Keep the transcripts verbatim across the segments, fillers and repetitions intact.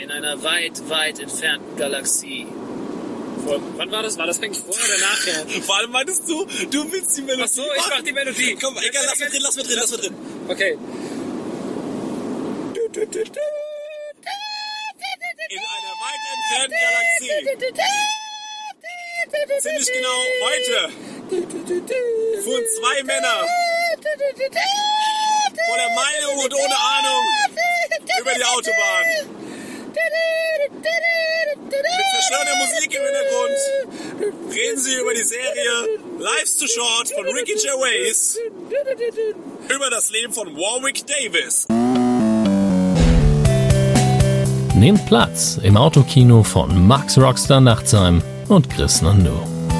in einer weit, weit entfernten Galaxie. Vor, wann war das? War das eigentlich vorher oder nachher? Vor allem meintest du, du willst die Melodie. Ach so, ich mach die Melodie. Komm, egal, lass mir drin, lass mir drin, lass mir drin. Okay. In einer weit entfernten Galaxie. Ziemlich genau heute fuhren zwei Männer voller Meinung und ohne Ahnung über die Autobahn. Mit verstörender Musik im Hintergrund reden sie über die Serie Life's Too Short von Ricky Gervais über das Leben von Warwick Davis. Nehmt Platz im Autokino von Max Rockstar Nachtsheim und Chris Nando.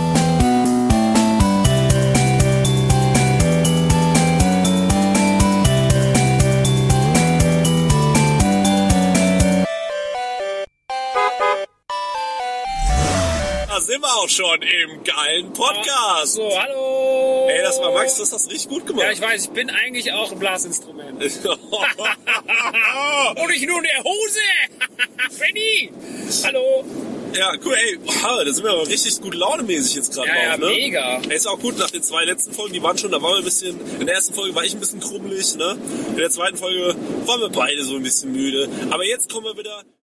Da sind wir auch schon im geilen Podcast. So, hallo. Ey, das war Max, du hast das richtig gut gemacht. Ja, ich weiß, ich bin eigentlich auch ein Blasinstrument. Und ich nur in der Hose. Benny. Hallo. Ja, cool, ey, wow, da sind wir aber richtig gut launemäßig jetzt gerade Ja, ja, drauf, ne? mega. Ey, ist auch gut, nach den zwei letzten Folgen, die waren schon, da waren wir ein bisschen, in der ersten Folge war ich ein bisschen krummelig, ne? In der zweiten Folge waren wir beide so ein bisschen müde. Aber jetzt kommen wir wieder